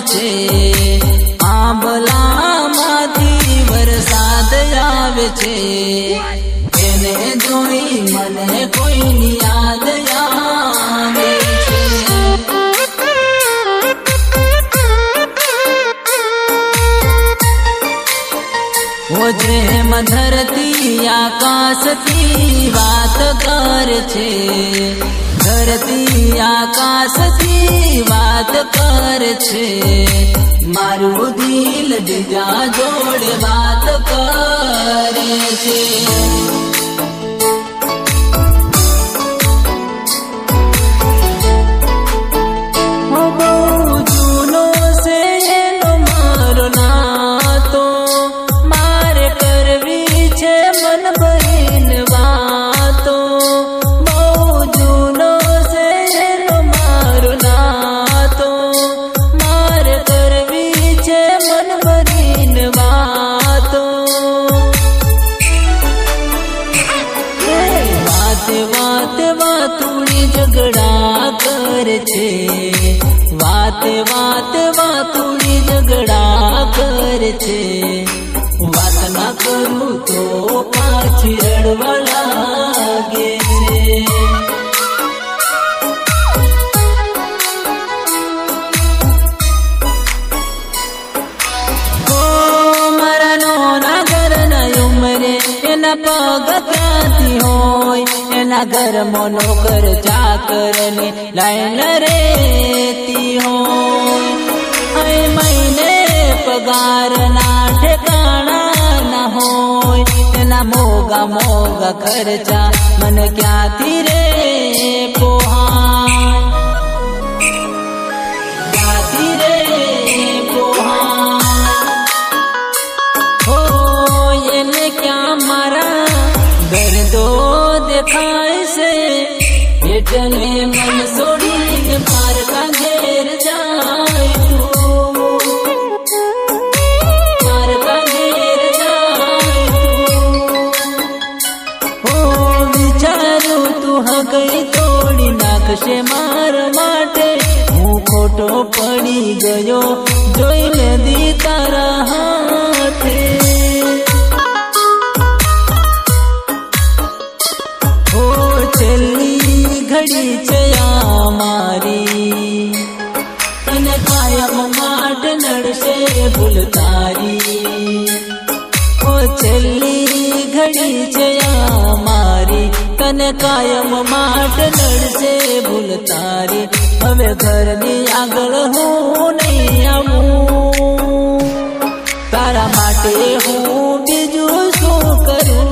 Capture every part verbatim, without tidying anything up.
છે, આંબલામાંથી વરસાદ આવે છે, એને જોઈ મને કોઈની યાદ આવે છે. ઓ જેમ ધરતી આકાશથી વાત કરે છે, ધરતી આકાશથી વાત કરે છે, મારું દિલ બીજા જોડે વાત કરે છે. ઝઘડા કરે છે, વાત વાત વાતુડી ઝઘડા કરે છે, વાત ના કરું તો પાછી રડવા લાગે છે. ઓ મારા નોના ઘરના ઉમરે એના પગ ક્યાંથી હોય, એના ઘરમાં નોકર ચાકર ને લાઈન રેતી હોય, હવે મહિને પગાર ના ઠેકાણા ના હોય, એના મોગા મોગા ખર્ચા મને ક્યાંથી રે પોહાય, ક્યાંથી રે પોહાય. હો એને ક્યાં મારા દર્દો દેખાય છે, એટલે મન છોડીને મારા ઘેર જાય તું, મારા ઘેર જાય તું. હો વિચારું તું હગઈ તોડી નાખશે માર માટે, હું ખોટો પડી ગયો જોઈને દી તારા હાથે. છેલ્લી ઘડી છે આ મારી, તને કાયમ માટે નડશે ભૂલ તારી. ઓ છેલ્લી ઘડી છે આ મારી, તને કાયમ માટે નડશે ભૂલ તારી. હવે ઘરની આગળ હું નહીં આવું, તારા માટે હું બીજું શું કરું.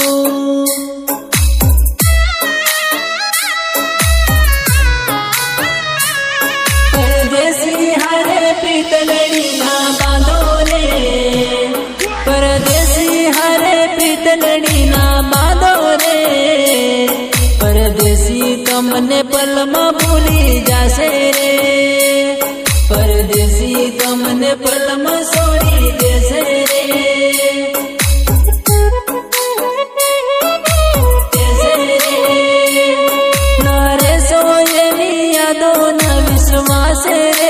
પીતલડી ના બાંધો રે, પરદેશી હરે પીતલડી ના બાંધો રે, પરદેશી તમને પલમાં ભૂલી જશે રે, પરદેશી તમને પલમાં છોડી દેશે રે, દેશે રે. ના રે સોયની યાદો ના વિશ્વાસ રે,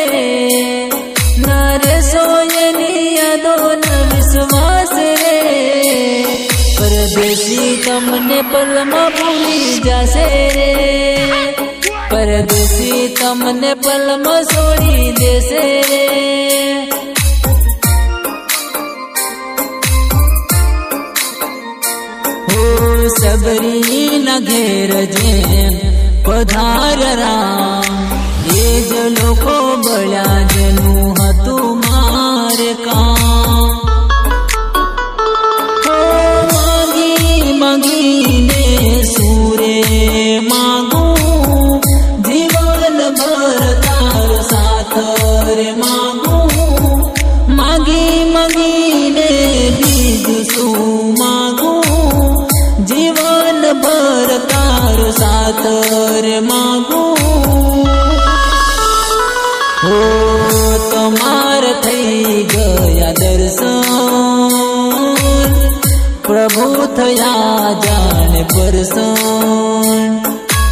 પરદેશી તમને પલમાં ભૂલી જશે રે, પરદેશી તમને પલમાં છોડી દેશે રે. હો સબરી ના ઘેર જેમ પધાર રામ, એ જ લોકો બળ્યા જેનું હતું મારે કામ. માંગીને સુરે માંગું જીવન ભર તારો સાથ રે માંગું, માંગી માંગીને બીજું શું માંગું, જીવન ભર તારો સાથ રે માંગું. હો તમાર થઈ ગયા દર્શન, પ્રભુ થયા જાણે પરસન,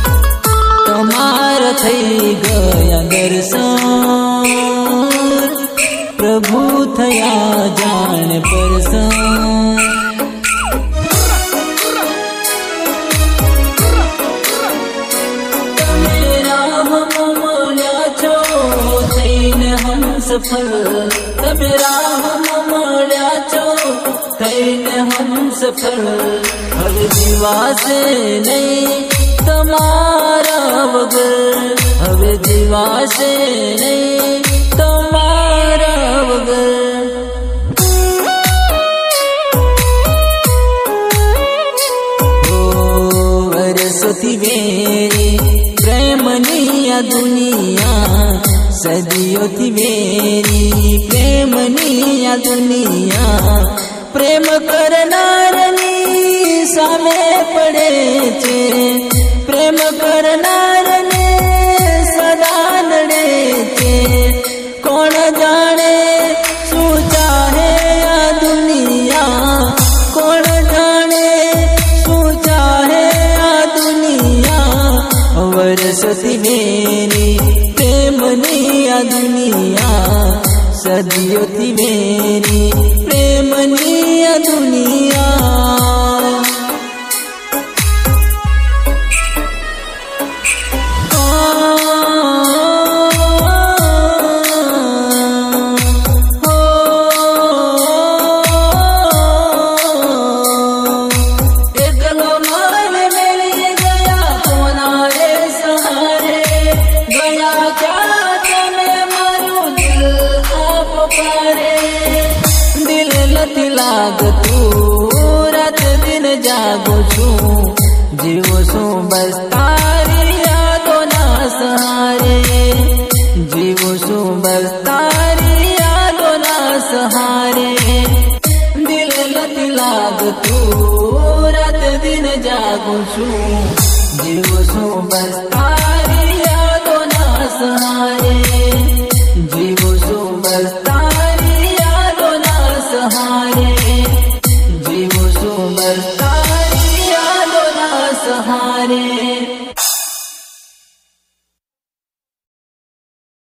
તમાર થઈ ગયા દર્શન, પ્રભુ થયા જાણ પરસન. તમે રાહમાં મળ્યા છો થઈને હમસફર. તમે રાહમાં મળ્યા છો થઈને હમસફર. હવે જીવાશે નહીં તમારા વગર. હવે જીવાશે નહીં તમારા વગર. ઓ વરસોથી વેરી પ્રેમની આ દુનિયા. સદીઓથી વેરી પ્રેમની આ દુનિયા. પ્રેમ કરનારની સામે પડે છે. પ્રેમ કરનારને સદા નડે છે. કોણ જાણે શું ચાહે આ દુનિયા. કોણ જાણે શું ચાહે આ દુનિયા. વરસતી મેરી પ્રેમની આ દુનિયા. સદીઓથી મેરી પ્રેમની આ દુનિયા. દિલ નથી લાગતું રાત દિન જાગું છું. જીવો છું બસ તારી યાદોના સહારે. જીવો છું બસ તારી યાદોના સહારે. દિલ નથી લાગતું રાત દિન જાગું છું. જીવો છું બસ તારી યાદોના સહારે. જીવો છું બસ તારી યાદોના સહારે. જીવો છું બસ તારી યાદોના સહારે.